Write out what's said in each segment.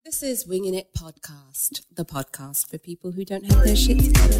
This is Winging It Podcast, the podcast for people who don't have their shit together.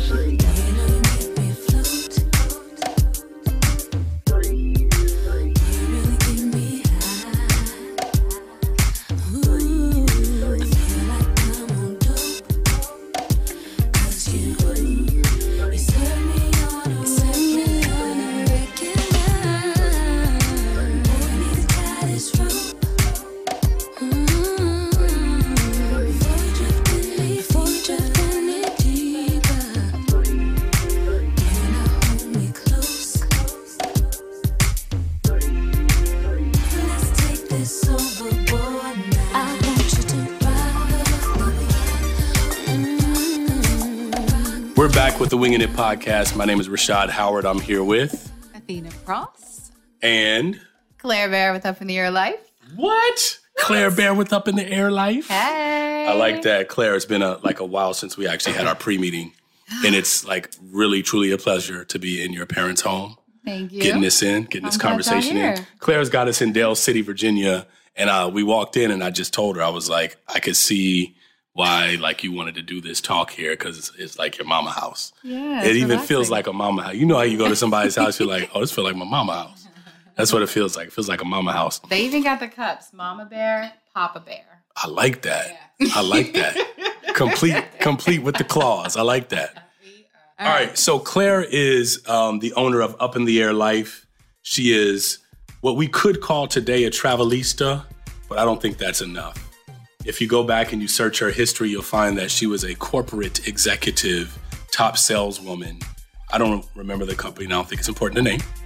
We're back with the Winging It Podcast. My name is Rashad Howard. I'm here with Athena Cross and Claire Bear with Up in the Air Life. What? Claire Bear with Up in the Air Life? Hey. I like that. Claire, it's been a while since we actually had our pre-meeting. And it's really, truly a pleasure to be in your parents' home. Thank you. Getting this conversation in. Claire's got us in Dale City, Virginia. And we walked in and I just told her, I was like, I could see why you wanted to do this talk here because it's like your mama house. Yeah, it even feels like a mama house. You know how you go to somebody's house, you're like, oh, this feels like my mama house. That's what it feels like. It feels like a mama house. They even got the cups, Mama Bear, Papa Bear. I like that. Yeah. I like that. Complete with the claws. I like that. All right. So Claire is the owner of Up in the Air Life. She is what we could call today a travelista, but I don't think that's enough. If you go back and you search her history, you'll find that she was a corporate executive, top saleswoman. I don't remember the company, and I don't think it's important to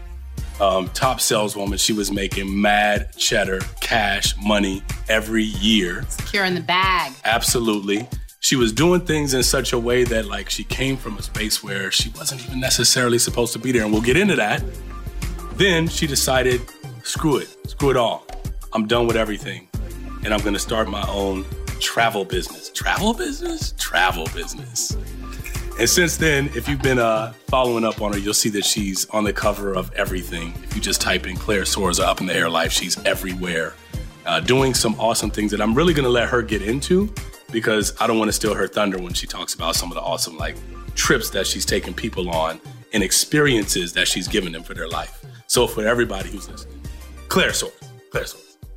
name. Top saleswoman. She was making mad cheddar, cash, money every year. Securing the bag. Absolutely. She was doing things in such a way that she came from a space where she wasn't even necessarily supposed to be there. And we'll get into that. Then she decided, screw it all. I'm done with everything. And I'm going to start my own travel business. Travel business? Travel business. And since then, if you've been following up on her, you'll see that she's on the cover of everything. If you just type in Claire Soares Up in the Air Life, she's everywhere. Doing some awesome things that I'm really going to let her get into because I don't want to steal her thunder when she talks about some of the awesome trips that she's taken people on and experiences that she's given them for their life. So for everybody who's listening, Claire Soares.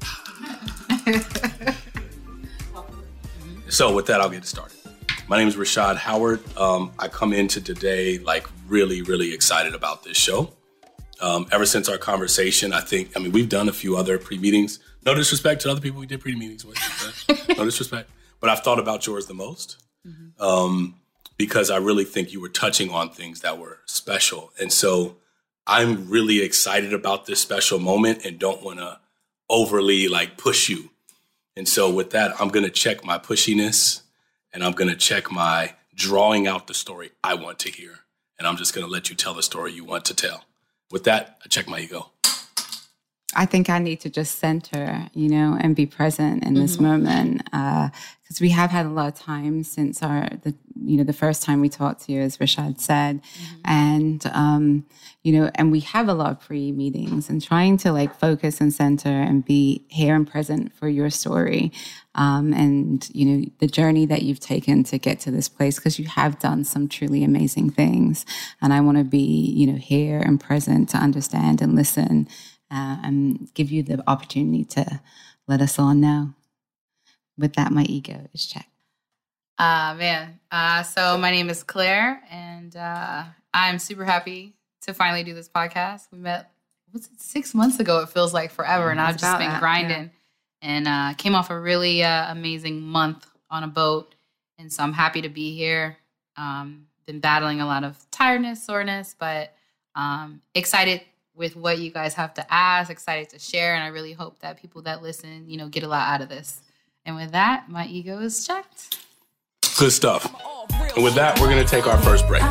So with that, I'll get it started. My name is Rashad Howard. I come into today really, really excited about this show. Ever since our conversation, we've done a few other pre-meetings. No disrespect to other people we did pre-meetings with. No disrespect. But I've thought about yours the most because I really think you were touching on things that were special. And so I'm really excited about this special moment and don't want to overly push you. And so with that, I'm going to check my pushiness and I'm going to check my drawing out the story I want to hear. And I'm just going to let you tell the story you want to tell. With that, I check my ego. I think I need to just center, and be present in this moment. Because we have had a lot of time since the first time we talked to you, as Rashad said. And, and we have a lot of pre-meetings and trying to focus and center and be here and present for your story. And, the journey that you've taken to get to this place, because you have done some truly amazing things. And I want to be, here and present to understand and listen and give you the opportunity to let us all know. With that, my ego is checked. So my name is Claire, and I'm super happy to finally do this podcast. We met, 6 months ago? It feels like forever, and I've just been grinding. Yeah. And came off a really amazing month on a boat, and so I'm happy to be here. Been battling a lot of tiredness, soreness, but excited with what you guys have to ask, excited to share, and I really hope that people that listen, get a lot out of this. And with that, my ego is checked. Good stuff. And with that, we're going to take our first break.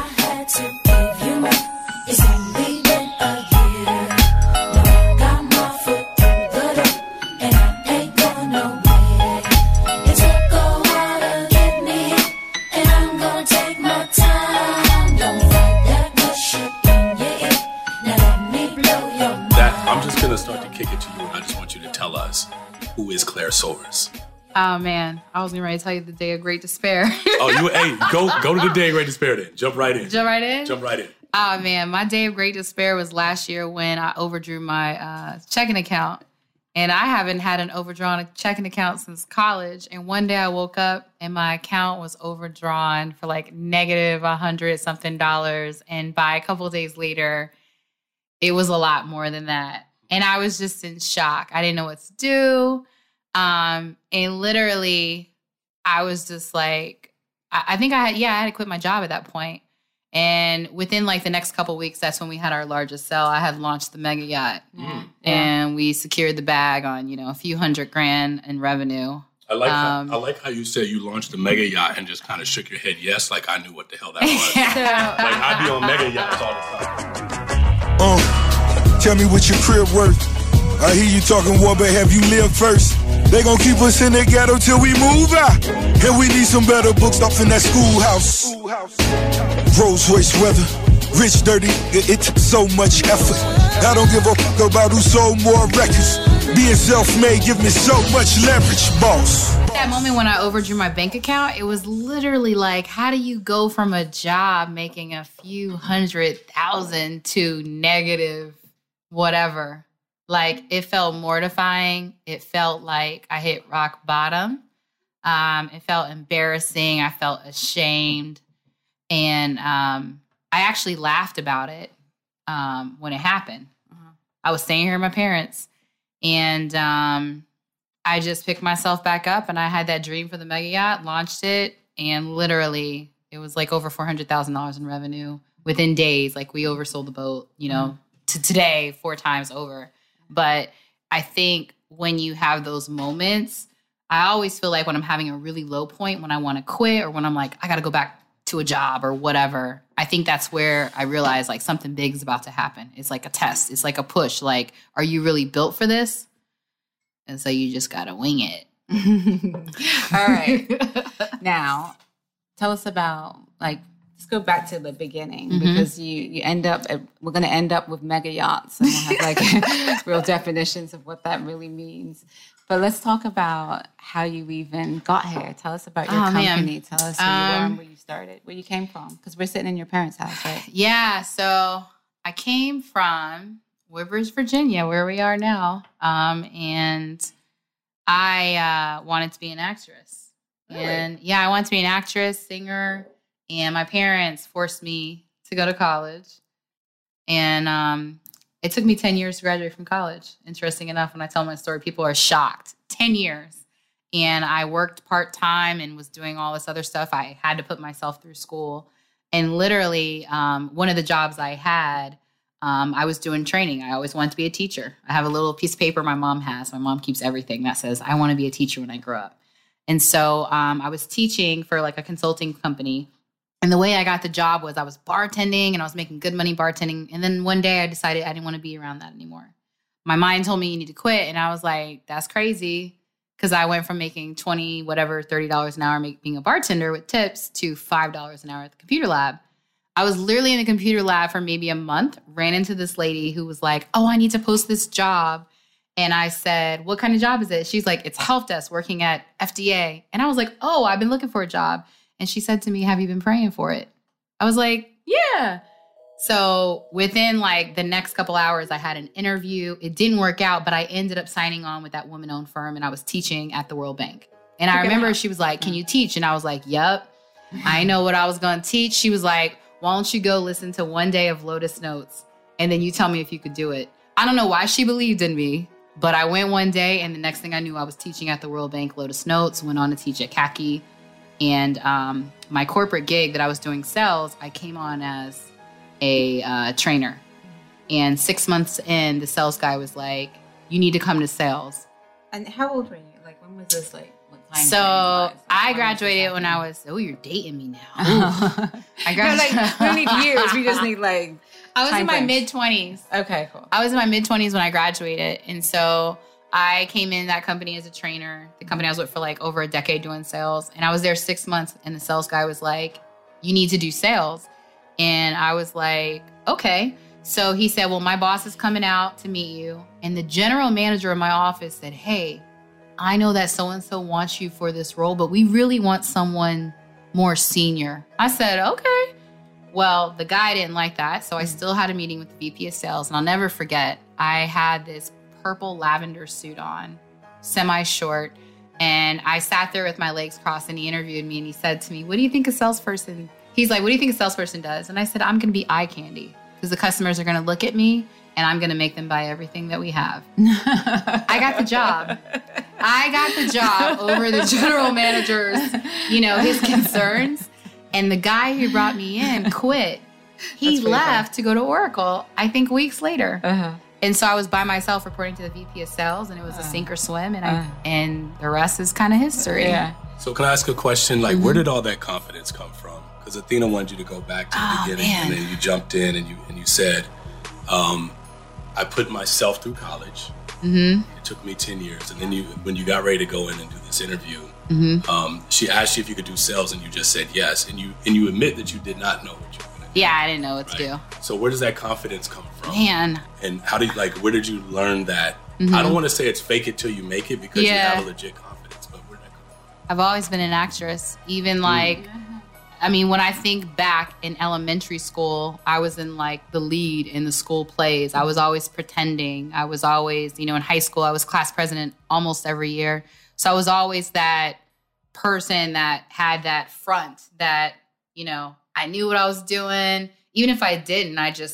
I'm just going to start to kick it to you, and I just want you to tell us, who is Claire Soares? Oh, man. I was getting ready to tell you the day of great despair. Go to the day of great despair then. Jump right in. Jump right in? Jump right in. Oh, man. My day of great despair was last year when I overdrew my checking account. And I haven't had an overdrawn checking account since college. And one day I woke up and my account was overdrawn for like negative $100-something. And by a couple of days later, it was a lot more than that. And I was just in shock. I didn't know what to do. And literally, I was just like, I think I had to quit my job at that point. And within like the next couple of weeks, that's when we had our largest sale. I had launched the mega yacht, and we secured the bag on a few $100,000 in revenue. I like how you said you launched the mega yacht and just kind of shook your head yes, like I knew what the hell that was. Like I be on mega yachts all the time. Tell me what your crib worth. I hear you talking war, but have you lived first? They gon' keep us in the ghetto till we move out. And we need some better books off in that schoolhouse. Rolls Royce weather, rich, dirty, it took so much effort. I don't give a fuck about who sold more records. Being self-made give me so much leverage, boss. That moment when I overdrew my bank account, it was literally like, how do you go from a job making a few $100,000 to negative whatever? Like, it felt mortifying. It felt like I hit rock bottom. It felt embarrassing. I felt ashamed. And I actually laughed about it when it happened. I was staying here with my parents. And I just picked myself back up. And I had that dream for the mega yacht, launched it. And literally, it was like over $400,000 in revenue within days. Like, we oversold the boat, to today 4 times over. But I think when you have those moments, I always feel like when I'm having a really low point, when I want to quit or when I'm like, I got to go back to a job or whatever, I think that's where I realize like something big is about to happen. It's like a test. It's like a push. Like, are you really built for this? And so you just got to wing it. All right. Now, tell us about let's go back to the beginning because you end up, we're going to end up with mega yachts and we'll have like real definitions of what that really means. But let's talk about how you even got here. Tell us about your company. Man. Tell us who you are and where you started, where you came from, because we're sitting in your parents' house, right? Yeah. So I came from Woodbridge, Virginia, where we are now. And I wanted to be an actress. Really? And I wanted to be an actress, singer. And my parents forced me to go to college. And it took me 10 years to graduate from college. Interesting enough, when I tell my story, people are shocked. 10 years. And I worked part-time and was doing all this other stuff. I had to put myself through school. And literally, one of the jobs I had, I was doing training. I always wanted to be a teacher. I have a little piece of paper my mom has. My mom keeps everything that says, I want to be a teacher when I grow up. And so I was teaching for like a consulting company. And the way I got the job was I was bartending and I was making good money bartending. And then one day I decided I didn't want to be around that anymore. My mind told me you need to quit. And I was like, that's crazy. Because I went from making $30 an hour being a bartender with tips to $5 an hour at the computer lab. I was literally in the computer lab for maybe a month, ran into this lady who was like, oh, I need to post this job. And I said, what kind of job is it? She's like, it's help desk working at FDA. And I was like, oh, I've been looking for a job. And she said to me, have you been praying for it? I was like, yeah. So within like the next couple hours, I had an interview. It didn't work out, but I ended up signing on with that woman-owned firm and I was teaching at the World Bank. And I remember she was like, can you teach? And I was like, yep, I know what I was going to teach. She was like, why don't you go listen to one day of Lotus Notes and then you tell me if you could do it. I don't know why she believed in me, but I went one day and the next thing I knew, I was teaching at the World Bank Lotus Notes, went on to teach at Khaki. And my corporate gig that I was doing sales, I came on as a trainer. And 6 months in, the sales guy was like, you need to come to sales. And how old were you? Like, when was this, like, what time? So I graduated when I was, you're dating me now. I graduated. No, like, we don't need years. We just need, like, I was in my mid-20s. Okay, cool. I was in my mid-20s when I graduated. And so I came in that company as a trainer. The company I was with for like over a decade doing sales. And I was there 6 months and the sales guy was like, you need to do sales. And I was like, okay. So he said, well, my boss is coming out to meet you. And the general manager of my office said, hey, I know that so-and-so wants you for this role, but we really want someone more senior. I said, okay. Well, the guy didn't like that, so I still had a meeting with the VP of sales, and I'll never forget, I had this purple lavender suit on, semi-short, and I sat there with my legs crossed, and he interviewed me, and he said to me, what do you think a salesperson, he's like, what do you think a salesperson does? And I said, I'm going to be eye candy, because the customers are going to look at me, and I'm going to make them buy everything that we have. I got the job. I got the job over the general manager's, his concerns. And the guy who brought me in quit. He left to go to Oracle, I think weeks later. Uh-huh. And so I was by myself reporting to the VP of sales, and it was a sink or swim, and the rest is kind of history. Yeah. So can I ask a question? Like, where did all that confidence come from? Because Athena wanted you to go back to the beginning, and then you jumped in and you said, I put myself through college. Mm-hmm. It took me 10 years. And then when you got ready to go in and do this interview, she asked you if you could do sales, and you just said yes. And you admit that you did not know what you were going to do. Yeah, I didn't know what to do. So where does that confidence come from? Man. And how do you, where did you learn that? Mm-hmm. I don't want to say it's fake it till you make it, because you have a legit confidence, but where did that come from? I've always been an actress. Even when I think back in elementary school, I was in the lead in the school plays. I was always pretending. I was always, in high school, I was class president almost every year. So I was always that person that had that front that, I knew what I was doing. Even if I didn't, I just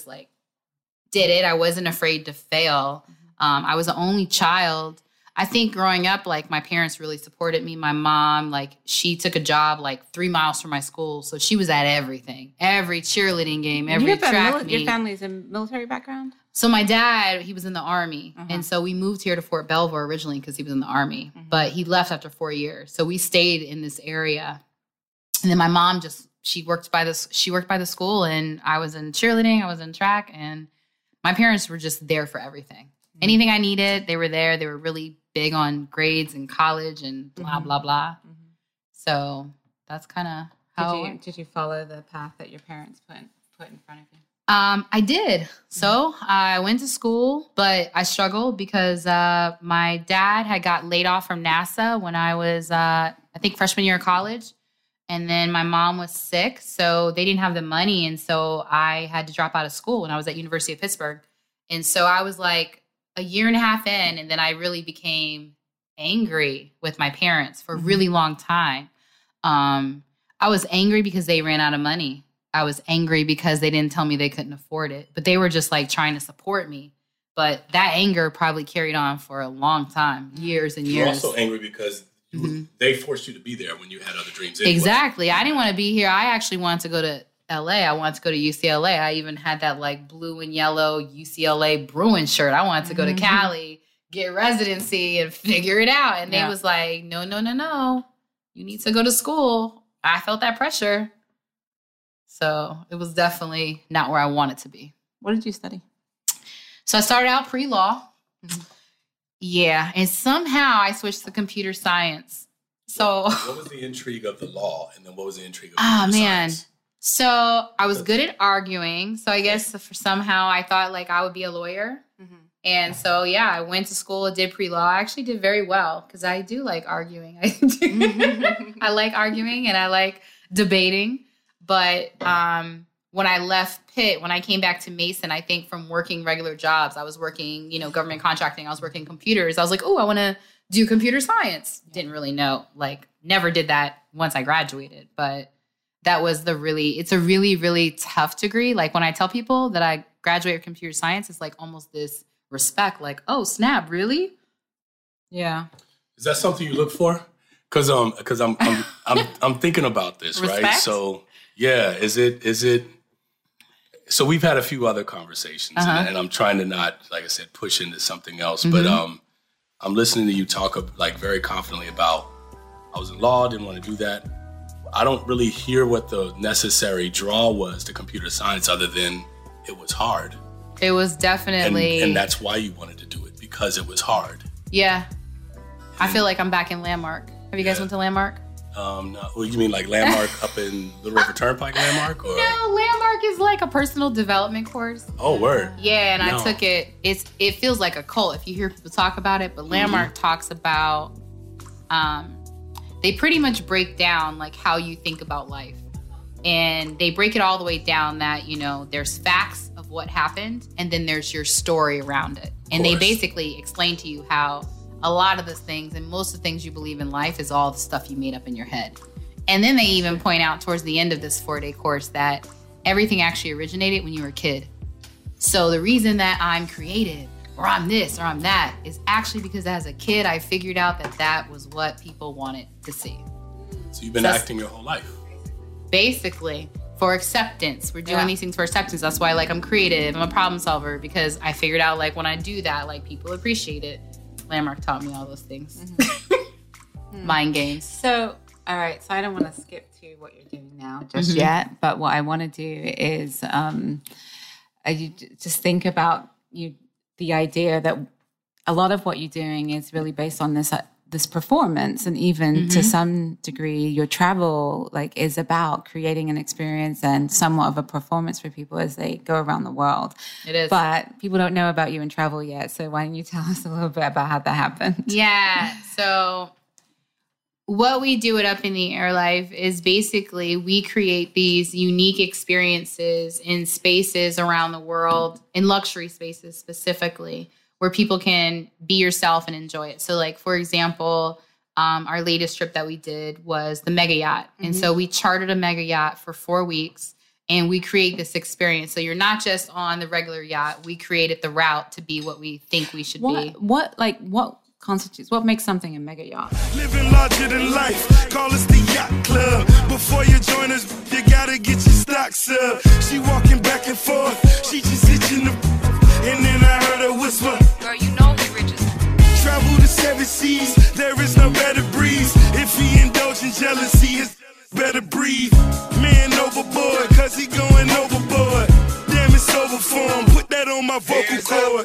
did it. I wasn't afraid to fail. I was the only child. I think growing up, my parents really supported me. My mom, she took a job 3 miles from my school. So she was at everything, every cheerleading game, every track meet. Your family's a military background? So my dad, he was in the Army. Uh-huh. And so we moved here to Fort Belvoir originally because he was in the Army. Mm-hmm. But he left after 4 years. So we stayed in this area. And then my mom she worked by the school, and I was in cheerleading, I was in track, and my parents were just there for everything. Mm-hmm. Anything I needed, they were there. They were really big on grades and college and blah, blah, blah. Mm-hmm. So that's kind of how... Did you follow the path that your parents put in front of you? I did. So I went to school, but I struggled because my dad had got laid off from NASA when I was, I think, freshman year of college. And then my mom was sick, so they didn't have the money. And so I had to drop out of school when I was at University of Pittsburgh. And so I was a year and a half in, and then I really became angry with my parents for a really long time. I was angry because they ran out of money. I was angry because they didn't tell me they couldn't afford it, but they were just trying to support me. But that anger probably carried on for a long time, years and years. You're also angry because they forced you to be there when you had other dreams. Anyway. Exactly. I didn't want to be here. I actually wanted to go to LA. I wanted to go to UCLA. I even had that blue and yellow UCLA Bruins shirt. I wanted to go to Cali, get residency, and figure it out. And they was no. You need to go to school. I felt that pressure. So it was definitely not where I wanted to be. What did you study? So I started out pre-law. Mm-hmm. Yeah. And somehow I switched to computer science. So what was the intrigue of the law? And then what was the intrigue of computer science? So I was good at arguing. So I guess somehow I thought I would be a lawyer. Mm-hmm. And so, I went to school, did pre-law. I actually did very well because I do like arguing. I like arguing and I like debating. But when I left Pitt, when I came back to Mason, I think from working regular jobs, I was working, government contracting. I was working computers. I was I want to do computer science. Didn't really know, never did that once I graduated. But that was it's a really, really tough degree. When I tell people that I graduated computer science, it's almost this respect, oh, snap, really? Yeah. Is that something you look for? Because I'm thinking about this, respect? Right? So yeah, is it? So we've had a few other conversations, and I'm trying to not, like I said, push into something else. Mm-hmm. But I'm listening to you talk very confidently about I was in law, didn't want to do that. I don't really hear what the necessary draw was to computer science, other than it was hard. It was definitely... And that's why you wanted to do it, because it was hard. Yeah. I feel like I'm back in Landmark. Have you guys went to Landmark? No. Well, you mean Landmark up in Little River Turnpike Landmark? Or? No, Landmark is a personal development course. Oh, word. Yeah, and I took it. It feels like a cult if you hear people talk about it, but Landmark talks about they pretty much break down like how you think about life. And they break it all the way down that, you know, there's facts of what happened and then there's your story around it. And they basically explain to you how a lot of the things and most of the things you believe in life is all the stuff you made up in your head. And then they even point out towards the end of this 4-day course that everything actually originated when you were a kid. So the reason that I'm creative or I'm this or I'm that is actually because as a kid, I figured out that that was what people wanted to see. So you've been acting your whole life. Basically, for acceptance. We're doing these things for acceptance. That's why, like, I'm creative. I'm a problem solver because I figured out, like, when I do that, like, people appreciate it. Landmark taught me all those things. Mind games. So, all right. So I don't want to skip to what you're doing now just yet. But what I want to do is you just think about the idea that a lot of what you're doing is really based on this performance, and even to some degree your travel like is about creating an experience and somewhat of a performance for people as they go around the world. It is. But people don't know about you in travel yet. So why don't you tell us a little bit about how that happened? Yeah. So what we do at Up in the Air Life is basically we create these unique experiences in spaces around the world, in luxury spaces specifically, where people can be yourself and enjoy it. So like, for example, our latest trip that we did was the mega yacht. And so we chartered a mega yacht for 4 weeks and we create this experience. So you're not just on the regular yacht. We created the route to be what we think we should be. What constitutes, what makes something a mega yacht? Living larger than life, call us the yacht club. Before you join us, you gotta get your stocks up. She walking back and forth, she just itching the, and then I heard her whisper, girl, you know he rich as travel the 7 seas, there is no better breeze. If he indulge in jealousy, it's better breathe. Man overboard, cause he going overboard. Damn, it's over for him, put that on my vocal cord.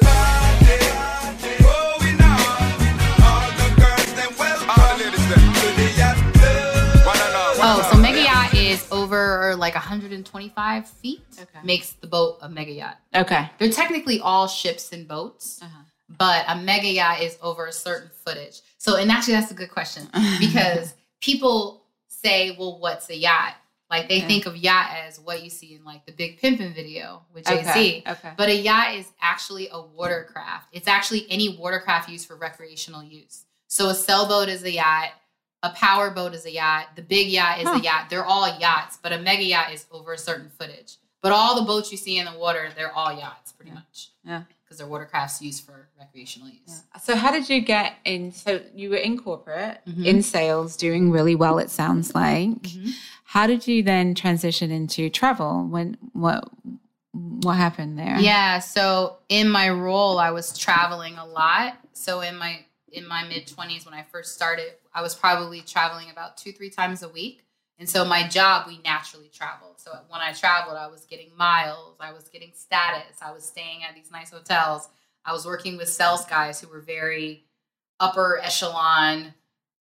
Oh, so mega yacht is over like 125 feet. Okay. Makes the boat a mega yacht. Okay. They're technically all ships and boats, but a mega yacht is over a certain footage. So, and actually that's a good question because people say, well, what's a yacht? Like they think of yacht as what you see in like the Big Pimpin' video with Jay-Z. Okay. But a yacht is actually a watercraft. It's actually any watercraft used for recreational use. So a sailboat is a yacht. A power boat is a yacht. The big yacht is a yacht. They're all yachts, but a mega yacht is over a certain footage. But all the boats you see in the water, they're all yachts pretty much. Yeah. Because they're watercrafts used for recreational use. Yeah. So how did you get in? So you were in corporate, in sales, doing really well, it sounds like. How did you then transition into travel? What happened there? Yeah. So in my role, I was traveling a lot. So in my mid-20s, when I first started, I was probably traveling about 2-3 times a week. And so my job, we naturally traveled. So when I traveled, I was getting miles. I was getting status. I was staying at these nice hotels. I was working with sales guys who were very upper echelon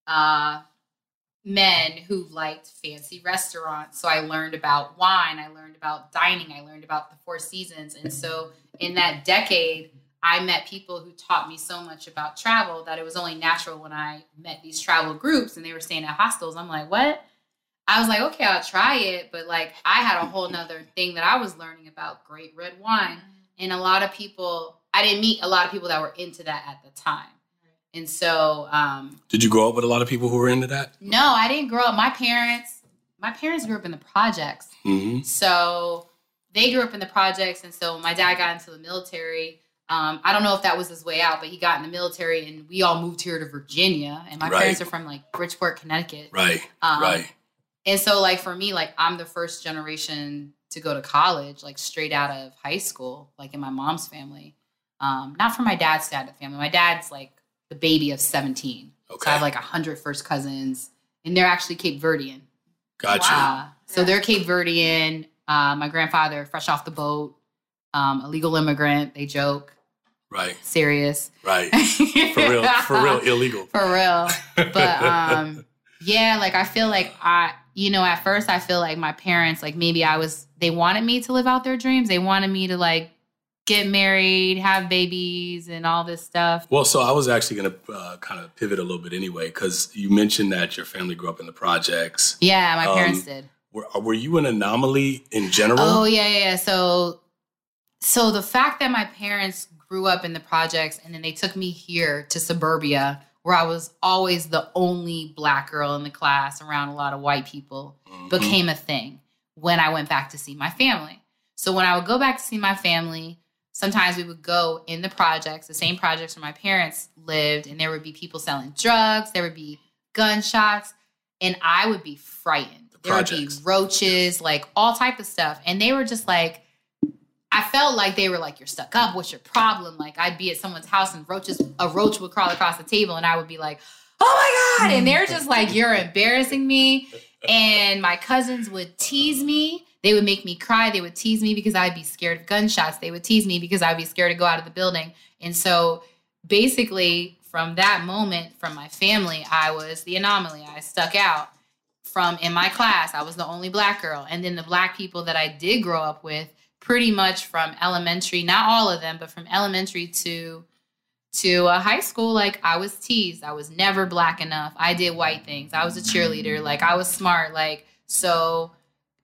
men who liked fancy restaurants. So I learned about wine. I learned about dining. I learned about the Four Seasons. And so in that decade, I met people who taught me so much about travel that it was only natural when I met these travel groups and they were staying at hostels. I'm like, what? I was like, okay, I'll try it. But like, I had a whole nother thing that I was learning about great red wine. And a lot of people, I didn't meet a lot of people that were into that at the time. And so, did you grow up with a lot of people who were into that? No, I didn't grow up. My parents grew up in the projects. So they grew up in the projects. And so my dad got into the military. I don't know if that was his way out, but he got in the military and we all moved here to Virginia. And my parents are from like Bridgeport, Connecticut. Right. And so like for me, like I'm the first generation to go to college, like straight out of high school, like in my mom's family. Not from my dad's side of the family. My dad's like the baby of 17. Okay. So I have like 100 first cousins and they're actually Cape Verdean. Gotcha. So they're Cape Verdean. My grandfather, fresh off the boat, illegal immigrant, they joke. Right. Serious. Right. For real, illegal. For real. But yeah, like I feel like at first I feel like my parents, like maybe they wanted me to live out their dreams. They wanted me to like get married, have babies, and all this stuff. Well, so I was actually going to kind of pivot a little bit anyway, because you mentioned that your family grew up in the projects. Yeah, my parents did. Were you an anomaly in general? Oh, yeah. So the fact that my parents grew up in the projects and then they took me here to suburbia, where I was always the only Black girl in the class around a lot of white people, became a thing when I went back to see my family. So when I would go back to see my family, sometimes we would go in the projects, the same projects where my parents lived, and there would be people selling drugs, there would be gunshots, and I would be frightened. There would be roaches, like all type of stuff. And they were just like, I felt like they were like, you're stuck up. What's your problem? Like I'd be at someone's house and a roach would crawl across the table and I would be like, oh my God. And they're just like, you're embarrassing me. And my cousins would tease me. They would make me cry. They would tease me because I'd be scared of gunshots. They would tease me because I'd be scared to go out of the building. And so basically from that moment, from my family, I was the anomaly. I stuck out. In my class, I was the only Black girl. And then the Black people that I did grow up with, pretty much from elementary, not all of them, but from elementary to high school, like I was teased. I was never Black enough. I did white things. I was a cheerleader. Like I was smart. Like, so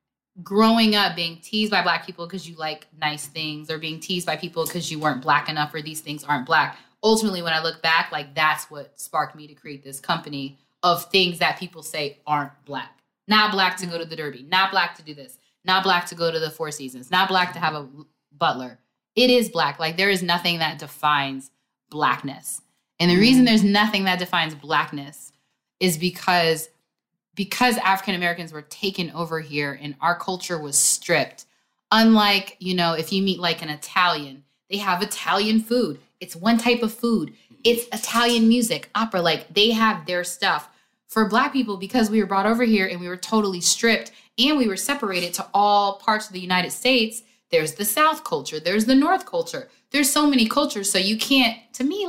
growing up being teased by Black people because you like nice things, or being teased by people because you weren't Black enough, or these things aren't Black. Ultimately, when I look back, like that's what sparked me to create this company of things that people say aren't Black. Not Black to go to the Derby. Not Black to do this. Not Black to go to the Four Seasons. Not Black to have a butler. It is Black. Like there is nothing that defines Blackness. And the reason there's nothing that defines Blackness is because African Americans were taken over here and our culture was stripped. Unlike, if you meet like an Italian, they have Italian food. It's one type of food. It's Italian music, opera, like they have their stuff. For Black people, because we were brought over here and we were totally stripped and we were separated to all parts of the United States, there's the South culture, there's the North culture. There's so many cultures. So you can't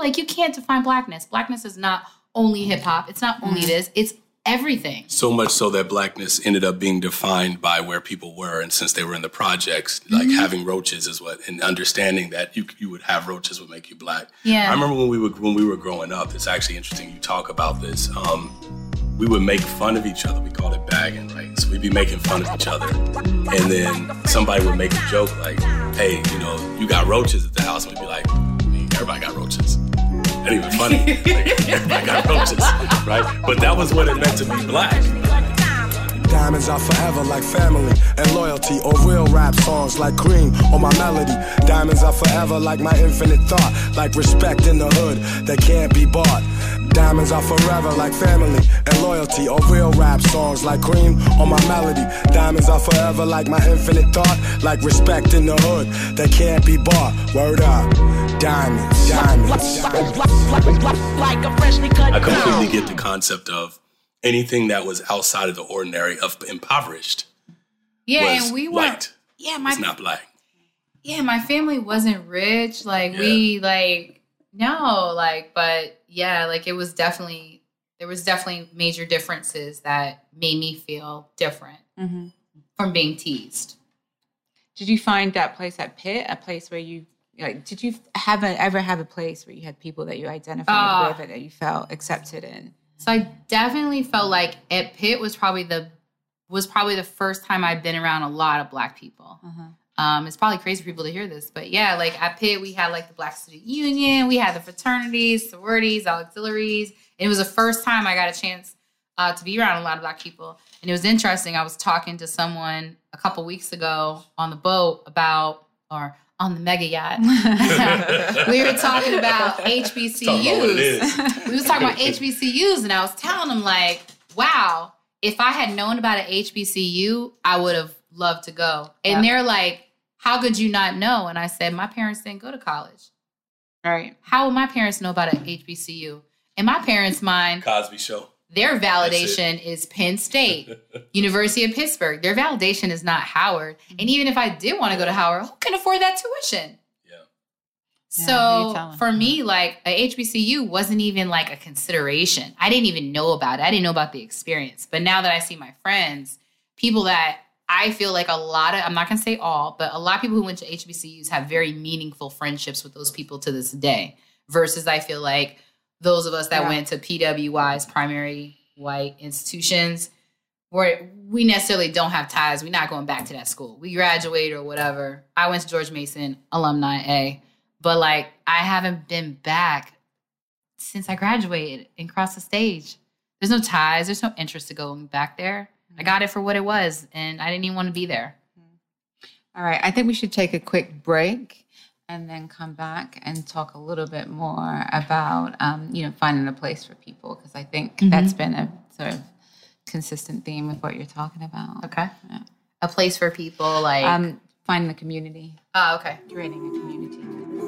define Blackness. Blackness is not only hip hop. It's not only this. It's everything. So much so that Blackness ended up being defined by where people were. And since they were in the projects, like having roaches and understanding that you would have roaches would make you Black. Yeah. I remember when we were growing up, it's actually interesting you talk about this. We would make fun of each other. We called it bagging, right? So we'd be making fun of each other. And then somebody would make a joke like, hey, you got roaches at the house. And we'd be like, everybody got roaches. That ain't even funny. Like, everybody got roaches, right? But that was what it meant to be Black. Diamonds are forever like family and loyalty, or real rap songs like Cream or my melody. Diamonds are forever like my infinite thought, like respect in the hood that can't be bought. Diamonds are forever like family and loyalty, or real rap songs like Cream or my melody. Diamonds are forever like my infinite thought, like respect in the hood that can't be bought. Word up, diamonds. I completely get the concept of anything that was outside of the ordinary, of impoverished. Yeah, was and we were white. Yeah, it's not Black. Yeah, my family wasn't rich. Like but yeah, like there was definitely major differences that made me feel different from being teased. Did you find that place at Pitt a place where you did you ever have a place where you had people that you identified with and that you felt accepted in? So I definitely felt like at Pitt was probably the first time I'd been around a lot of Black people. It's probably crazy for people to hear this, but yeah, like at Pitt we had like the Black Student Union, we had the fraternities, sororities, auxiliaries. And it was the first time I got a chance to be around a lot of Black people. And it was interesting. I was talking to someone a couple weeks ago on the boat on the mega yacht. We were talking about HBCUs. We was talking about HBCUs, and I was telling them like, wow, if I had known about an HBCU, I would have loved to go. And they're like, how could you not know? And I said, my parents didn't go to college. Right. How would my parents know about an HBCU? In my parents' mind, Cosby Show. Their validation is Penn State, University of Pittsburgh. Their validation is not Howard. And even if I did want to go to Howard, who can afford that tuition? Yeah. So for me, like a HBCU wasn't even like a consideration. I didn't even know about it. I didn't know about the experience. But now that I see my friends, people that I feel like I'm not going to say all, but a lot of people who went to HBCUs have very meaningful friendships with those people to this day, versus I feel like those of us that went to PWIs, primary white institutions, where we necessarily don't have ties. We're not going back to that school. We graduate or whatever. I went to George Mason, alumni A, but like I haven't been back since I graduated and crossed the stage. There's no ties. There's no interest to going back there. I got it for what it was, and I didn't even want to be there. All right. I think we should take a quick break and then come back and talk a little bit more about, finding a place for people, because I think that's been a sort of consistent theme with what you're talking about. Okay. Yeah. A place for people, like... finding a community. Oh, okay. Creating a community.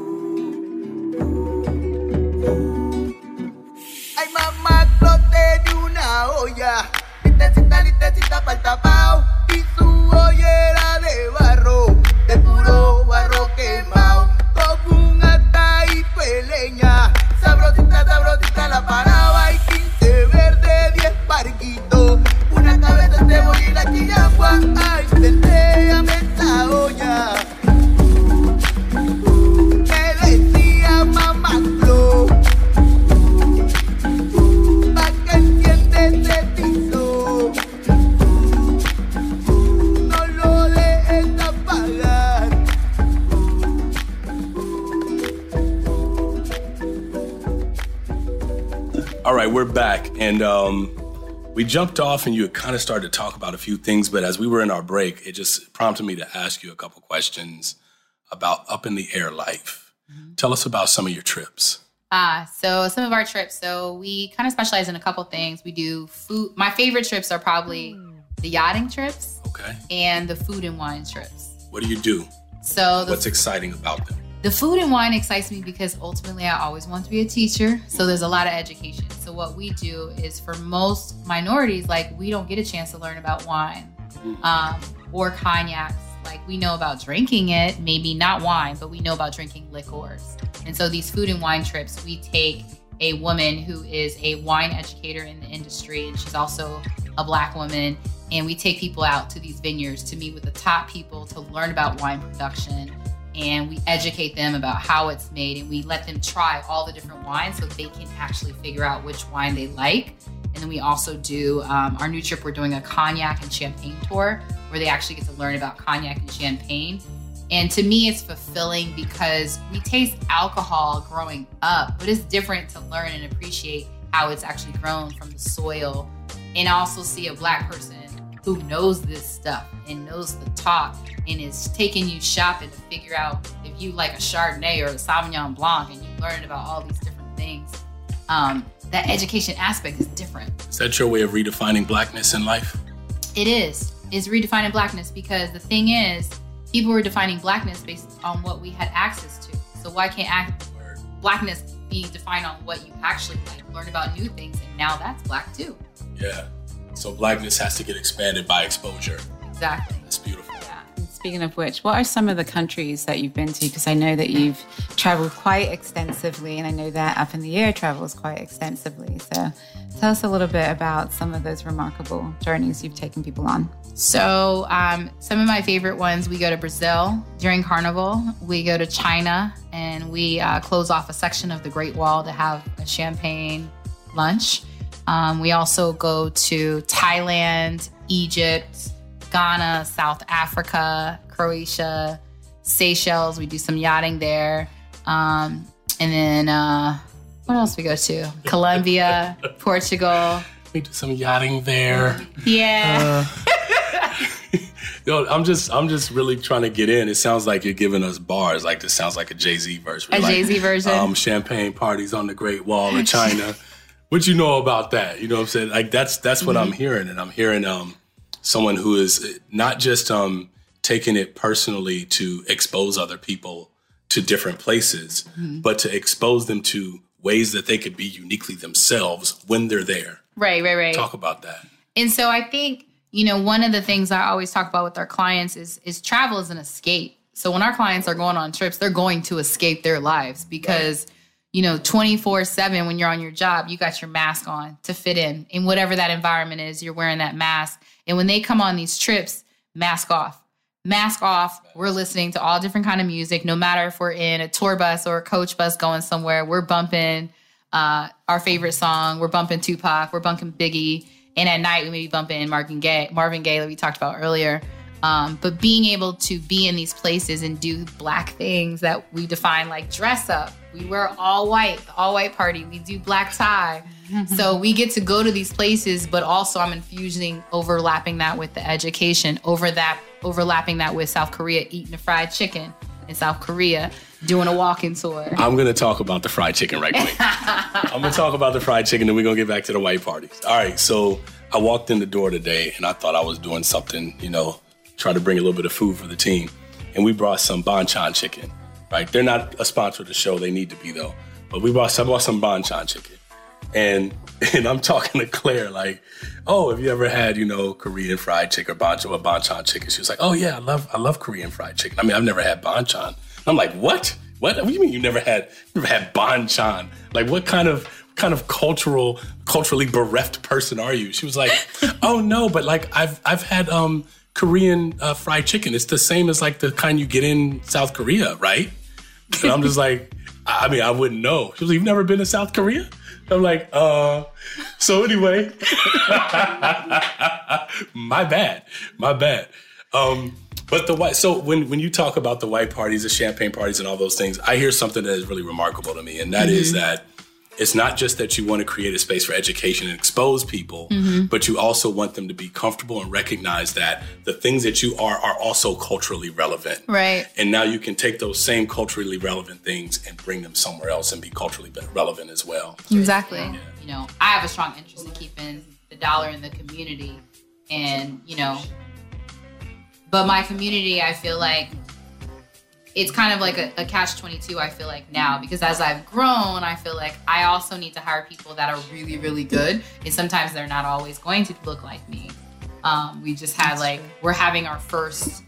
Ay, mamá, de una olla. Listecita pa'l tapao. Y su ollera de barro. De puro barro quemao. Con un ata y peleña. Sabrosita la paraba. Y 15 verde, 10 barquitos. Una cabeza de bolina chillagua. Ay, déjame esa olla. Me decía mamá Flo. Pa' que entiendes de piso. No lo dejes apagar. All right, we're back. And we jumped off and you had kind of started to talk about a few things, but as we were in our break, it just prompted me to ask you a couple questions about up in the air life. Mm-hmm. Tell us about some of your trips. So some of our trips. So we kind of specialize in a couple things. We do food. My favorite trips are probably the yachting trips. Okay. And the food and wine trips. What do you do? So what's exciting about them? The food and wine excites me because ultimately I always want to be a teacher. So there's a lot of education. So what we do is for most minorities, like we don't get a chance to learn about wine or cognacs. Like we know about drinking it, maybe not wine, but we know about drinking liqueurs. And so these food and wine trips, we take a woman who is a wine educator in the industry, and she's also a Black woman. And we take people out to these vineyards to meet with the top people to learn about wine production. And we educate them about how it's made, and we let them try all the different wines so they can actually figure out which wine they like. And then we also do our new trip. We're doing a cognac and champagne tour where they actually get to learn about cognac and champagne. And to me, it's fulfilling because we taste alcohol growing up, but it's different to learn and appreciate how it's actually grown from the soil, and also see a Black person who knows this stuff and knows the talk and is taking you shopping to figure out if you like a Chardonnay or a Sauvignon Blanc, and you learn about all these different things. That education aspect is different. Is that your way of redefining Blackness in life? It is. It's redefining Blackness because the thing is, people were defining Blackness based on what we had access to. So why can't Blackness be defined on what you actually like? Learn about new things, and now that's Black too. Yeah. So Blackness has to get expanded by exposure. Exactly. That's beautiful. Yeah. And speaking of which, what are some of the countries that you've been to? Because I know that you've traveled quite extensively, and I know that Up in the Air travels quite extensively. So tell us a little bit about some of those remarkable journeys you've taken people on. So some of my favorite ones, we go to Brazil during Carnival. We go to China, and we close off a section of the Great Wall to have a champagne lunch. We also go to Thailand, Egypt, Ghana, South Africa, Croatia, Seychelles. We do some yachting there. And then what else we go to? Colombia, Portugal. We do some yachting there. Yeah. Yo, I'm just really trying to get in. It sounds like you're giving us bars. Like this sounds like a Jay-Z verse. A Jay-Z version. Champagne parties on the Great Wall in China. What you know about that? You know what I'm saying? Like that's what I'm hearing. And I'm hearing someone who is not just taking it personally to expose other people to different places, but to expose them to ways that they could be uniquely themselves when they're there. Right. Talk about that. And so I think, one of the things I always talk about with our clients is travel is an escape. So when our clients are going on trips, they're going to escape their lives because 24/7 when you're on your job, you got your mask on to fit in whatever that environment is, you're wearing that mask. And when they come on these trips, mask off. Mask off. We're listening to all different kind of music. No matter if we're in a tour bus or a coach bus going somewhere, we're bumping our favorite song. We're bumping Tupac. We're bumping Biggie. And at night, we may be bumping Marvin Gaye like we talked about earlier. But being able to be in these places and do Black things that we define like dress up. We wear all white, the all white party. We do black tie. So we get to go to these places, but also I'm overlapping that with the education, overlapping that with South Korea, eating the fried chicken in South Korea, doing a walking tour. I'm going to talk about the fried chicken right quick. I'm going to talk about the fried chicken, and we're going to get back to the white parties. All right, so I walked in the door today, and I thought I was doing something, try to bring a little bit of food for the team. And we brought some Bonchon chicken, right? They're not a sponsor of the show. They need to be, though. But I brought some Bonchon chicken. And I'm talking to Claire like, oh, have you ever had, Korean fried chicken or Bonchon chicken? She was like, oh, yeah, I love Korean fried chicken. I mean, I've never had Bonchon. I'm like, what? What do you mean you never had Bonchon? Like, what kind of culturally bereft person are you? She was like, oh, no, but like I've had Korean fried chicken. It's the same as like the kind you get in South Korea, right? And I'm just like, I mean, I wouldn't know. She was like, you've never been to South Korea? I'm like, so anyway, my bad. But so when you talk about the white parties, the champagne parties and all those things, I hear something that is really remarkable to me. And that is that it's not just that you want to create a space for education and expose people, but you also want them to be comfortable and recognize that the things that you are also culturally relevant. Right. And now you can take those same culturally relevant things and bring them somewhere else and be culturally relevant as well. Exactly. Yeah. I have a strong interest in keeping the dollar in the community. And, but my community, I feel like, it's kind of like a catch-22, I feel like now, because as I've grown, I feel like I also need to hire people that are really, really good. And sometimes they're not always going to look like me. We just had we're having our first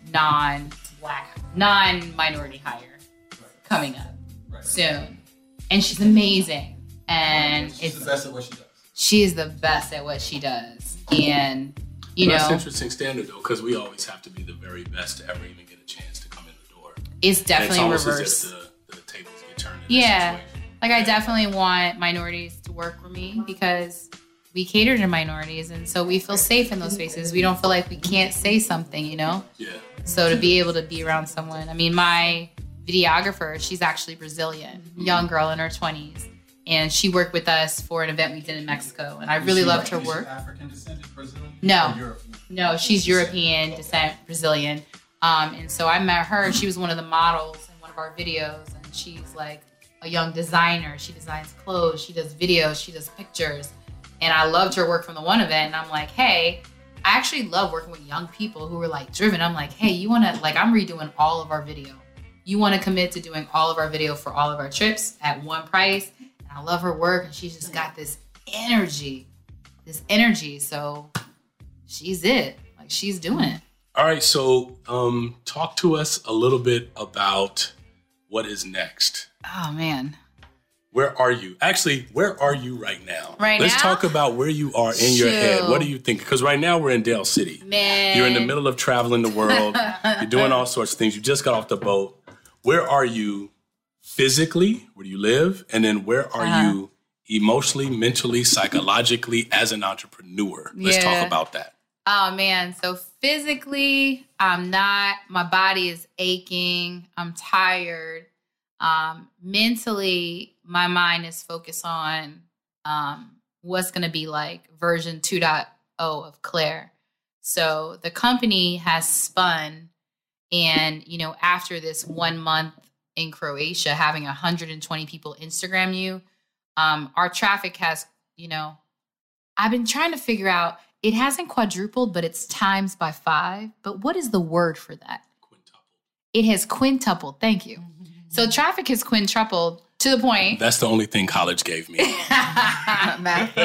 non-minority hire coming up soon. And she's amazing. And she's the best at what she does. She is the best at what she does. And, That's an interesting standard, though, because we always have to be the very best to ever even get a chance to come in the door. It's definitely reverse. As if the tables get turned. Yeah. Like, I definitely want minorities to work for me because we cater to minorities. And so we feel safe in those spaces. We don't feel like we can't say something, Yeah. So to be able to be around someone. I mean, my videographer, she's actually Brazilian, young girl in her 20s. And she worked with us for an event we did in Mexico. And I really loved her work. African descent Brazilian? No, she's European descent, Brazilian. And so I met her. She was one of the models in one of our videos. And she's like a young designer. She designs clothes. She does videos. She does pictures. And I loved her work from the one event. And I'm like, hey, I actually love working with young people who are like driven. I'm like, hey, you want to, I'm redoing all of our video. You want to commit to doing all of our video for all of our trips at one price. And I love her work. And she's just got this energy. So she's it. She's doing it. All right. So talk to us a little bit about what is next. Oh, man. Where are you? Actually, where are you right now? Let's now? talk about where you are in your head. What do you think? Because right now we're in Dale City. Man. You're in the middle of traveling the world. You're doing all sorts of things. You just got off the boat. Where are you physically? Where do you live? And then where are you emotionally, mentally, psychologically as an entrepreneur? Let's talk about that. Oh, man. So physically, I'm not. My body is aching. I'm tired. Mentally, my mind is focused on what's going to be like version 2.0 of Claire. So the company has spun, and, after this 1 month in Croatia, having 120 people Instagram you, our traffic has, I've been trying to figure out, it hasn't quadrupled, but it's times by 5. But what is the word for that? Quintupled. It has quintupled. Thank you. So traffic has quintupled to the point. That's the only thing college gave me. Math.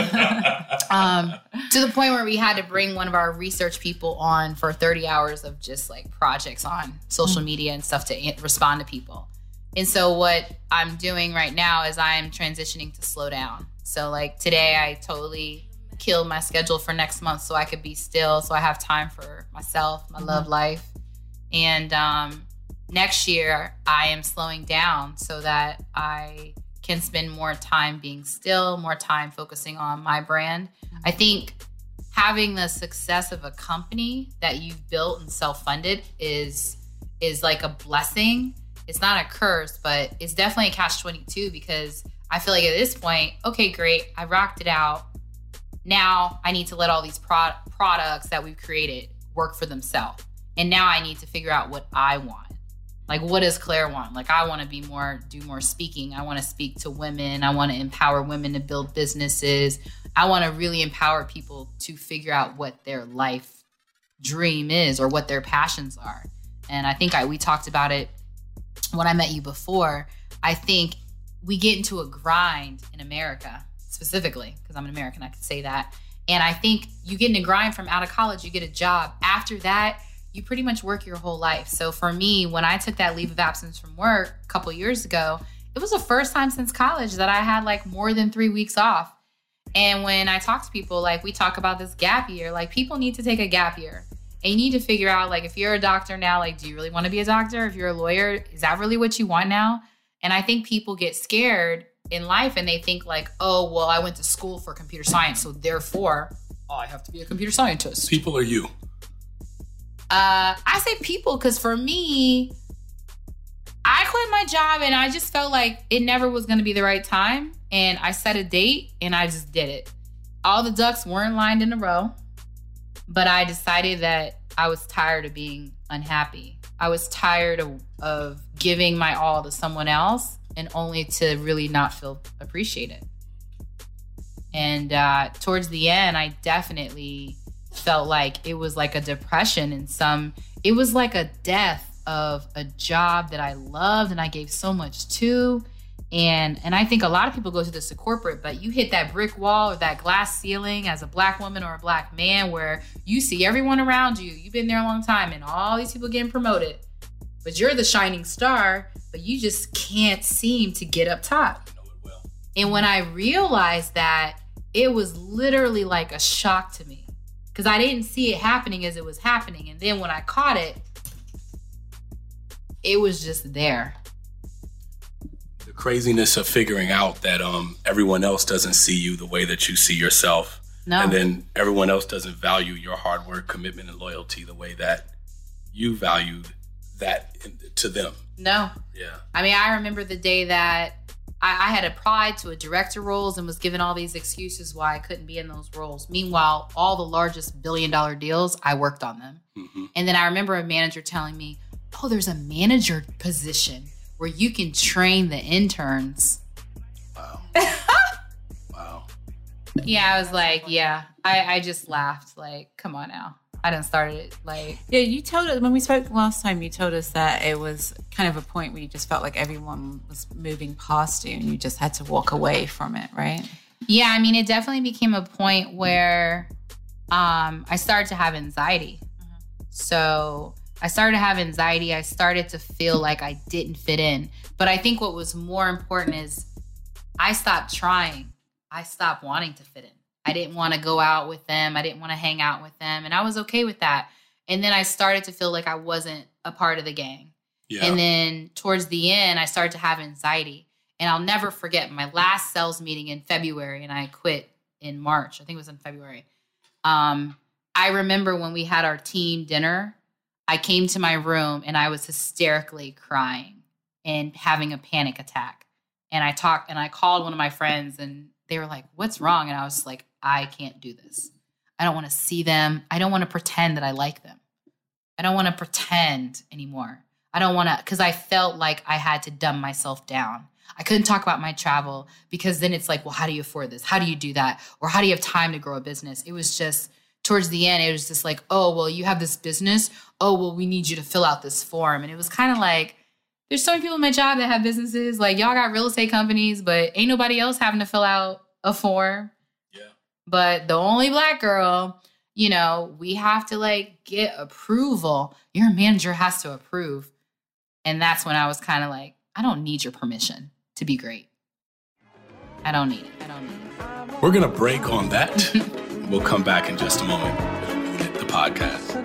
To the point where we had to bring one of our research people on for 30 hours of just projects on social media and stuff to respond to people. And so what I'm doing right now is I'm transitioning to slow down. So today I totally killed my schedule for next month so I could be still, so I have time for myself, my love life. And next year, I am slowing down so that I can spend more time being still, more time focusing on my brand. I think having the success of a company that you've built and self-funded is like a blessing. It's not a curse, but it's definitely a catch-22 because I feel like at this point, okay, great, I rocked it out. Now I need to let all these products that we've created work for themselves. And now I need to figure out what I want. Like, what does Claire want? Like, I want to do more speaking. I want to speak to women. I want to empower women to build businesses. I want to really empower people to figure out what their life dream is or what their passions are. And I think we talked about it when I met you before. I think we get into a grind in America, specifically, because I'm an American, I could say that. And I think you get in a grind from out of college, you get a job. After that, you pretty much work your whole life. So for me, when I took that leave of absence from work a couple years ago, it was the first time since college that I had like more than 3 weeks off. And when I talk to people, like we talk about this gap year, like people need to take a gap year. And you need to figure out, like, if you're a doctor now, like, do you really want to be a doctor? If you're a lawyer, is that really what you want now? And I think people get scared in life and they think like, oh, well, I went to school for computer science, so therefore, I have to be a computer scientist. People or you? I say people because for me, I quit my job and I just felt like it never was going to be the right time. And I set a date and I just did it. All the ducks weren't lined in a row, but I decided that I was tired of being unhappy. I was tired of giving my all to someone else and only to really not feel appreciated. And towards the end, I definitely felt like it was like a depression it was like a death of a job that I loved and I gave so much to. And I think a lot of people go through this to corporate, but you hit that brick wall or that glass ceiling as a Black woman or a Black man where you see everyone around you. You've been there a long time and all these people getting promoted, but you're the shining star, but you just can't seem to get up top. And when I realized that, it was literally like a shock to me because I didn't see it happening as it was happening. And then when I caught it, it was just there. The craziness of figuring out that everyone else doesn't see you the way that you see yourself. No. And then everyone else doesn't value your hard work, commitment, and loyalty the way that you valued that to them. No. Yeah. I mean, I remember the day that I had applied to a director roles and was given all these excuses why I couldn't be in those roles. Meanwhile, all the largest billion-dollar deals, I worked on them. Mm-hmm. And then I remember a manager telling me, oh, there's a manager position where you can train the interns. Wow. Wow. Yeah, I was like, yeah. I just laughed. Like, come on now. I done started it. Like, yeah, you told us when we spoke last time, you told us that it was kind of a point where you just felt like everyone was moving past you and you just had to walk away from it, right? Yeah, I mean, it definitely became a point where I started to have anxiety. Mm-hmm. So I started to have anxiety. I started to feel like I didn't fit in. But I think what was more important is I stopped trying. I stopped wanting to fit in. I didn't want to go out with them. I didn't want to hang out with them. And I was okay with that. And then I started to feel like I wasn't a part of the gang. Yeah. And then towards the end, I started to have anxiety. And I'll never forget my last sales meeting in February, and I quit in March. I think it was in February. I remember when we had our team dinner, I came to my room and I was hysterically crying and having a panic attack. And I called one of my friends and they were like, what's wrong? And I was like, I can't do this. I don't want to see them. I don't want to pretend that I like them. I don't want to pretend anymore. I don't want to, because I felt like I had to dumb myself down. I couldn't talk about my travel because then it's like, well, how do you afford this? How do you do that? Or how do you have time to grow a business? It was just, towards the end, it was just like, oh, well, you have this business. Oh, well, we need you to fill out this form. And it was kind of like, there's so many people in my job that have businesses. Like, y'all got real estate companies, but ain't nobody else having to fill out a form. Yeah. But the only Black girl, you know, we have to like get approval. Your manager has to approve. And that's when I was kind of like, I don't need your permission to be great. I don't need it. We're going to break on that. We'll come back in just a moment. The podcast.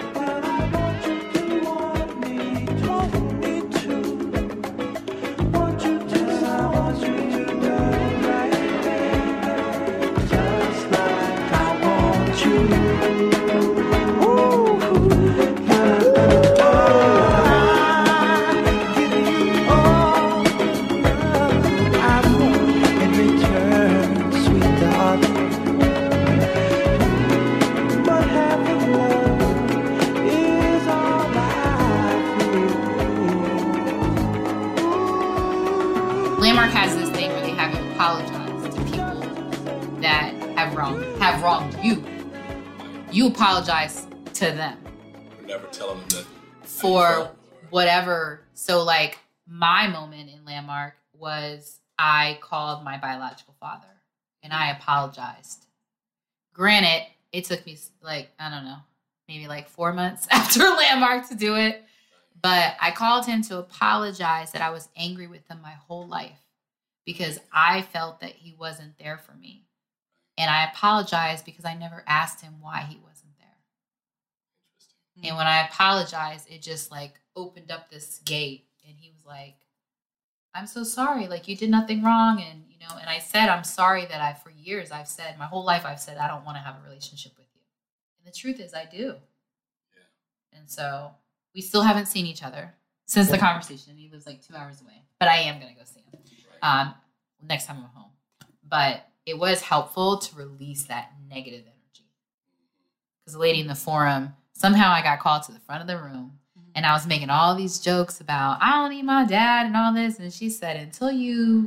Landmark has this thing where they have you apologize to people that have wronged you. You apologize to them. We're never telling them that. For whatever. So like my moment in Landmark was I called my biological father and I apologized. Granted, it took me like, I don't know, maybe like 4 months after Landmark to do it. But I called him to apologize that I was angry with him my whole life because I felt that he wasn't there for me. And I apologized because I never asked him why he wasn't there. And when I apologized, it just like opened up this gate. And he was like, I'm so sorry. Like you did nothing wrong. And, you know, and I said, I'm sorry that for years, I've said, my whole life, I've said, I don't want to have a relationship with you. And the truth is I do. Yeah. And so we still haven't seen each other since the conversation. He lives like 2 hours away, but I am going to go see him next time I'm home. But it was helpful to release that negative energy. Because the lady in the forum, somehow I got called to the front of the room and I was making all these jokes about, I don't need my dad and all this. And she said, until you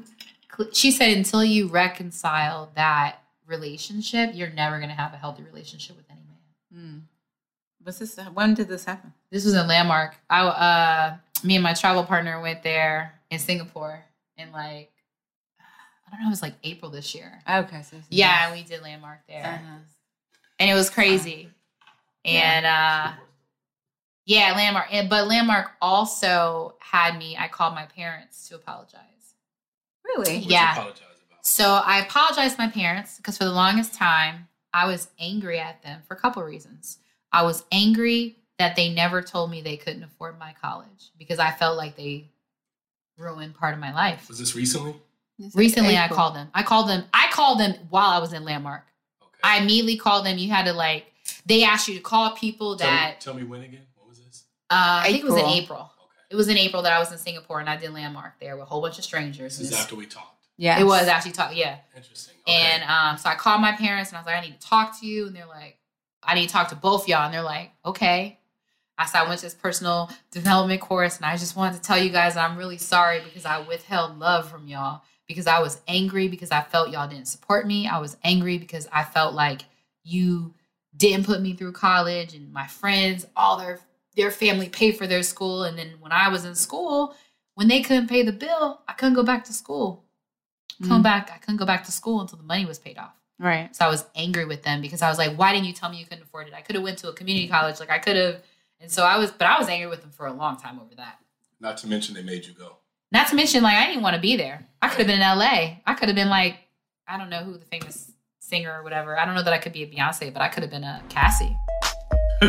reconcile that relationship, you're never going to have a healthy relationship with any man. When did this happen? This was in Landmark. Me and my travel partner went there in Singapore in like, I don't know, it was like April this year. Okay. So yeah, we did Landmark there. And it was crazy. And Landmark. But Landmark also had me, I called my parents to apologize. Really? What'd you apologize about? So I apologized to my parents because for the longest time, I was angry at them for a couple of reasons. I was angry that they never told me they couldn't afford my college because I felt like they ruined part of my life. Was this recently? Recently, I called them. I called them while I was in Landmark. Okay. I immediately called them. You had to they asked you to call people that. Tell me when again? What was this? I think it was in April. Okay. It was in April that I was in Singapore and I did Landmark there with a whole bunch of strangers. This is after we talked. Yeah, it was after you talked. Yeah. Interesting. Okay. And so I called my parents and I was like, I need to talk to you, and they're like, I need to talk to both y'all. And they're like, okay. I went to this personal development course and I just wanted to tell you guys that I'm really sorry because I withheld love from y'all because I was angry because I felt y'all didn't support me. I was angry because I felt like you didn't put me through college and my friends, all their family paid for their school. And then when I was in school, when they couldn't pay the bill, I couldn't go back to school. I couldn't go back to school until the money was paid off. Right. So I was angry with them because I was like, why didn't you tell me you couldn't afford it? I could have went to a community college. Like I could have. And so I was angry with them for a long time over that. Not to mention they made you go. Not to mention, like, I didn't want to be there. I could have been in LA. I could have been like, I don't know who the famous singer or whatever. I don't know that I could be a Beyonce, but I could have been a Cassie. Wait,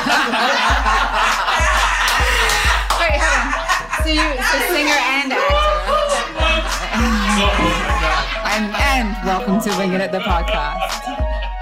hold on. So you're singer and actor. And welcome to Winging It, the podcast.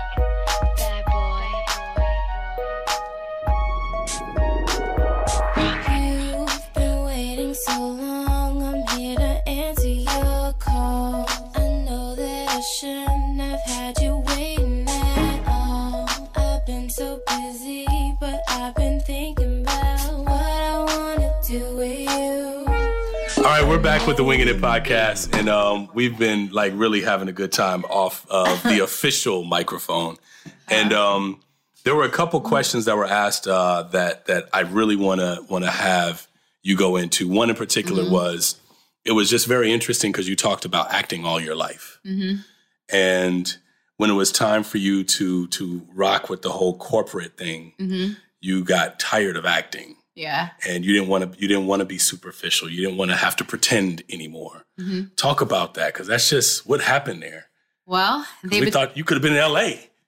We're back with the Winging It podcast, and we've been like really having a good time off of the official microphone. And there were a couple questions that were asked that I really want to have you go into. One in particular was, it was just very interesting because you talked about acting all your life, and when it was time for you to rock with the whole corporate thing, you got tired of acting. Yeah. And you didn't want to be superficial. You didn't want to have to pretend anymore. Talk about that, because that's just what happened there. Well, we thought you could have been in LA.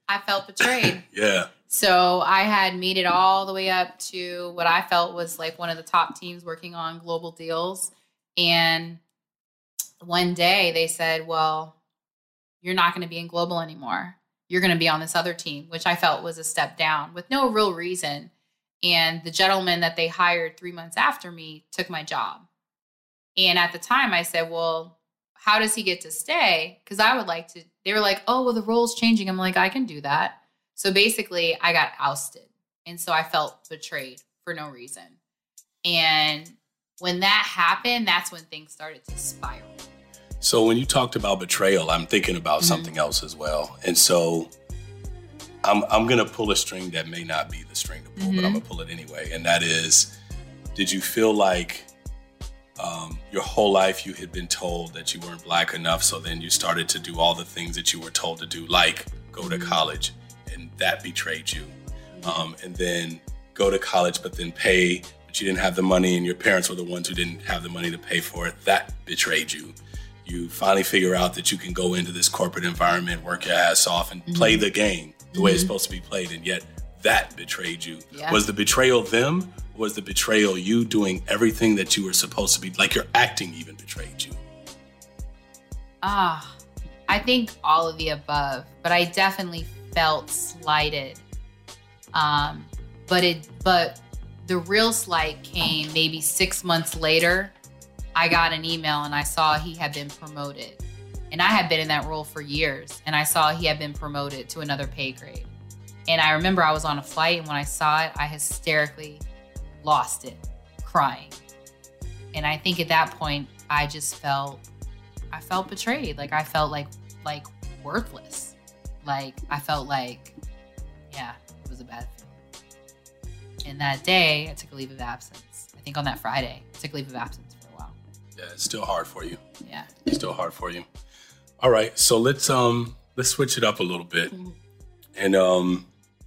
I felt betrayed. Yeah. So I had made it all the way up to what I felt was like one of the top teams working on global deals. And one day they said, well, you're not going to be in global anymore. You're going to be on this other team, which I felt was a step down with no real reason. And the gentleman that they hired 3 months after me took my job. And at the time I said, well, how does he get to stay? Because I would like to. They were like, oh, well, the role's changing. I'm like, I can do that. So basically, I got ousted. And so I felt betrayed for no reason. And when that happened, that's when things started to spiral. So when you talked about betrayal, I'm thinking about something else as well. And so I'm going to pull a string that may not be the string to pull, but I'm going to pull it anyway. And that is, did you feel like your whole life you had been told that you weren't Black enough, so then you started to do all the things that you were told to do, like go to college, and that betrayed you. And then go to college, but then pay, but you didn't have the money, and your parents were the ones who didn't have the money to pay for it. That betrayed you. You finally figure out that you can go into this corporate environment, work your ass off, and play the game the way it's supposed to be played, and yet that betrayed you. Yeah. Was the betrayal them? Or was the betrayal you doing everything that you were supposed to be, like your acting even betrayed you? I think all of the above, but I definitely felt slighted. But the real slight came maybe 6 months later. I got an email and I saw he had been promoted. And I had been in that role for years, and I saw he had been promoted to another pay grade. And I remember I was on a flight, and when I saw it, I hysterically lost it, crying. And I think at that point, I felt betrayed. Like I felt like worthless. Like I felt like, yeah, it was a bad feeling. And that day, I took a leave of absence. I think on that Friday, I took a leave of absence for a while. Yeah, it's still hard for you. Yeah. It's still hard for you. All right, so let's switch it up a little bit. And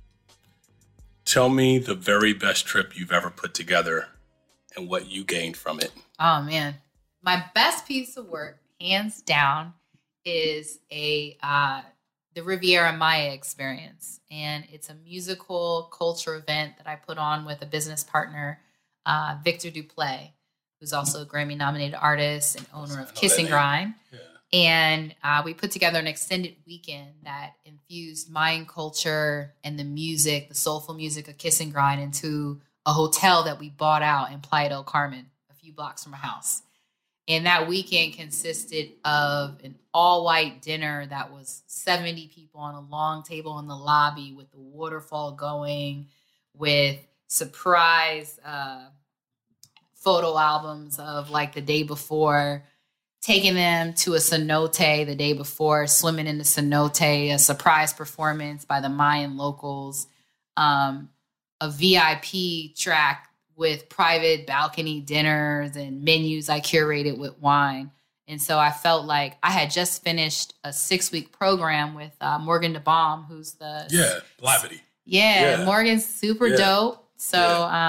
tell me the very best trip you've ever put together and what you gained from it. Oh, man. My best piece of work, hands down, is the Riviera Maya experience. And it's a musical culture event that I put on with a business partner, Victor Duplay, who's also a Grammy-nominated artist and owner of Kiss and Grind. Yeah. And we put together an extended weekend that infused Mayan culture and the music, the soulful music of Kiss and Grind, into a hotel that we bought out in Playa del Carmen, a few blocks from our house. And that weekend consisted of an all-white dinner that was 70 people on a long table in the lobby with the waterfall going, with surprise photo albums of like the day before, taking them to a cenote the day before, swimming in the cenote, a surprise performance by the Mayan locals, a VIP track with private balcony dinners and menus I curated with wine. And so I felt like I had just finished a 6-week program with Morgan DeBaum, who's the... Yeah, Blavity. Yeah, Morgan's super dope. So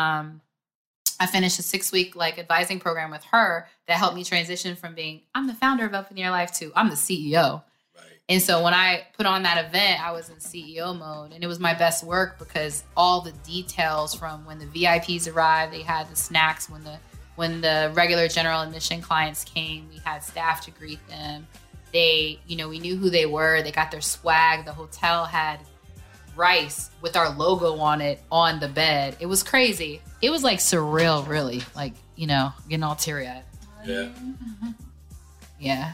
I finished a 6-week advising program with her that helped me transition from being, I'm the founder of Up in Your Life, to I'm the CEO. Right. And so when I put on that event, I was in CEO mode, and it was my best work because all the details from when the VIPs arrived, they had the snacks. When the regular general admission clients came, we had staff to greet them. We knew who they were. They got their swag. The hotel had rice with our logo on it on the bed. It was crazy. It was surreal, really. Getting all teary-eyed. Yeah. Yeah.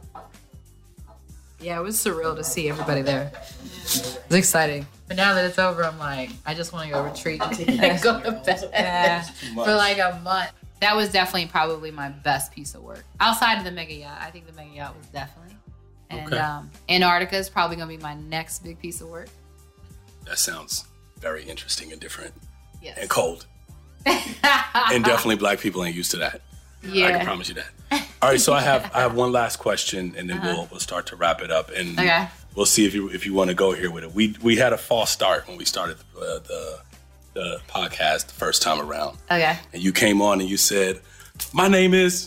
Yeah, it was surreal to see everybody there. It was exciting. But now that it's over, I'm like, I just want to go retreat and go to bed for a month. That was definitely probably my best piece of work. Outside of the mega yacht, I think the mega yacht was definitely. And Antarctica is probably going to be my next big piece of work. That sounds very interesting and different. Yes. And cold. And definitely Black people ain't used to that. Yeah. I can promise you that. All right, so I have one last question, and then we'll start to wrap it up, and we'll see if you want to go here with it. We had a false start when we started the podcast the first time around. Okay. And you came on and you said, "My name is,"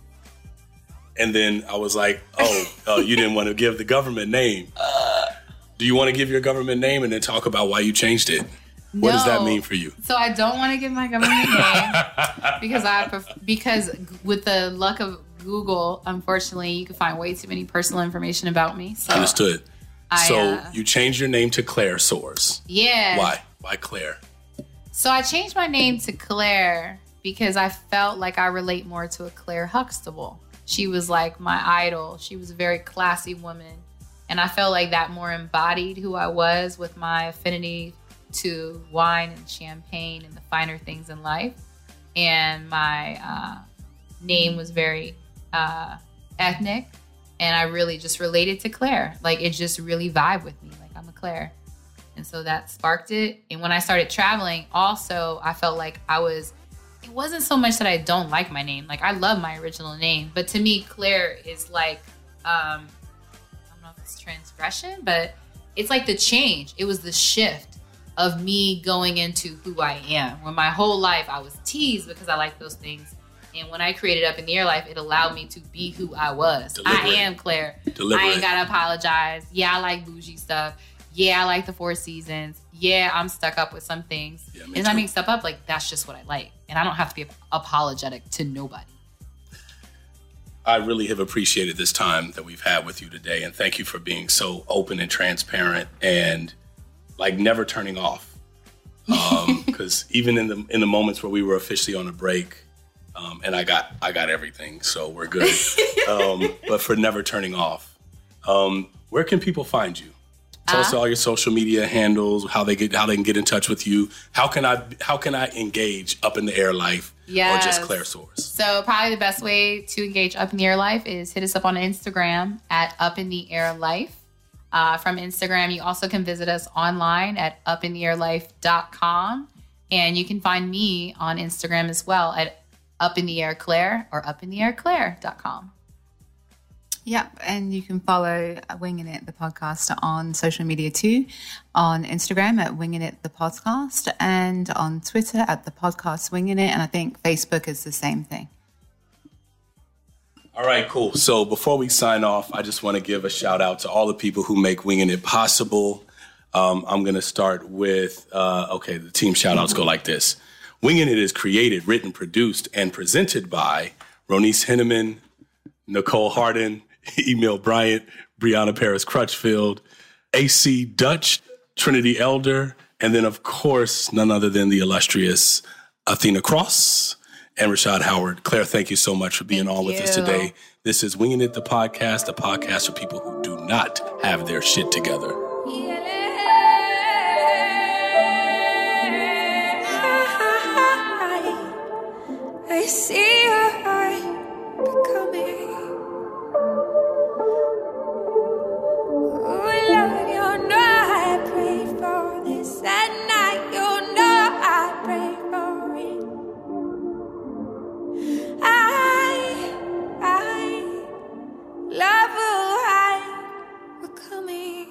and then I was like, "Oh, you didn't want to give the government name." Do you want to give your government name and then talk about why you changed it? What does that mean for you? So I don't want to give my government name because with the luck of Google, unfortunately, you can find way too many personal information about me. So understood. So you changed your name to Claire Soares. Yeah. Why? Why Claire? So I changed my name to Claire because I felt like I relate more to a Claire Huxtable. She was like my idol. She was a very classy woman. And I felt like that more embodied who I was with my affinity to wine and champagne and the finer things in life. And my name was very ethnic. And I really just related to Claire. Like, it just really vibed with me. Like, I'm a Claire. And so that sparked it. And when I started traveling, also, I felt like it wasn't so much that I don't like my name. Like, I love my original name. But to me, Claire is like, I don't know if it's transgression, but it's like the change. It was the shift of me going into who I am. When my whole life I was teased because I like those things. And when I created Up in the Air Life, it allowed me to be who I was. Deliberate. I am Claire. Deliberate. I ain't got to apologize. Yeah, I like bougie stuff. Yeah, I like the Four Seasons. Yeah, I'm stuck up with some things. Yeah, and I make stuff up, like, that's just what I like. And I don't have to be apologetic to nobody. I really have appreciated this time that we've had with you today. And thank you for being so open and transparent and, like, never turning off. Because even in the moments where we were officially on a break, and I got everything, so we're good. But for never turning off, where can people find you? Tell us all your social media handles, how they can get in touch with you. How can I engage Up in the Air Life or just Claire Soares? So probably the best way to engage Up in the Air Life is hit us up on Instagram at Up in the Air Life. From Instagram, you also can visit us online at upintheairlife.com. And you can find me on Instagram as well at Up in the Air Claire or upintheairclaire.com. Yep, and you can follow Winging It, the podcast, on social media too, on Instagram at Winging It, the podcast, and on Twitter at the podcast Winging It, and I think Facebook is the same thing. All right, cool. So before we sign off, I just want to give a shout out to all the people who make Winging It possible. I'm going to start with, the team shout outs go like this. Winging It is created, written, produced, and presented by Ronice Henneman, Nicole Harden, Emil Bryant, Brianna Paris Crutchfield, AC Dutch, Trinity Elder, and then, of course, none other than the illustrious Athena Cross and Rashad Howard. Claire, thank you so much for being on with us today. This is Winging It, the podcast for people who do not have their shit together. I see your heart becoming. Oh Lord, you know I pray for this at night. You know I pray for it. I love who I'm becoming.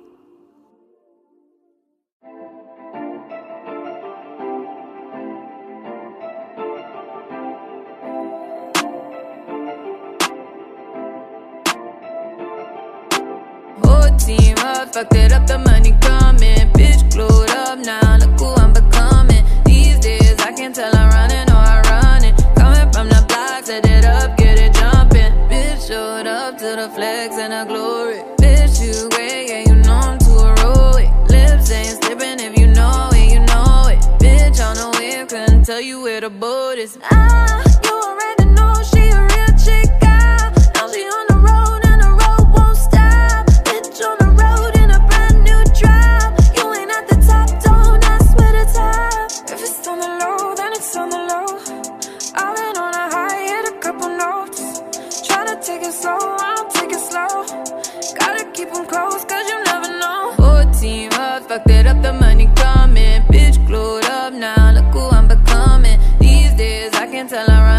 Team up, fucked it up, the money coming. Bitch glued up now, look who I'm becoming. These days I can tell I'm running or I'm running. Coming from the block, set it up, get it jumping. Bitch showed up to the flex and the glory. Bitch you great, yeah you know I'm too heroic. Lips ain't slipping if you know it, you know it. Bitch on the wave, couldn't tell you where the boat is. You already know she a real chick, girl. Now she on the road and the road won't stop. On the road in a brand new drop. You ain't at the top, don't ask where the top. If it's on the low, then it's on the low. I've been on a high, hit a couple notes. Tryna take it slow, I'll take it slow. Gotta keep them close, cause you never know. 14 up, fucked it up, the money coming. Bitch glued up now, look who I'm becoming. These days I can tell I'm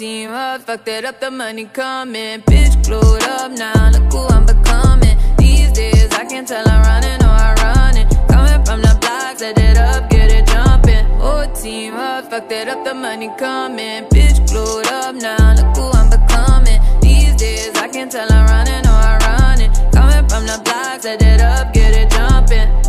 team up, fucked it up, the money coming. Bitch glued up now, look who I'm becoming. These days I can tell I'm running or I'm running. Coming from the block, set it up, get it jumping. Whole team up, fucked it up, the money coming. Bitch glued up now, look who I'm becoming. These days I can tell I'm running or I'm running. Coming from the block, set it up, get it jumping.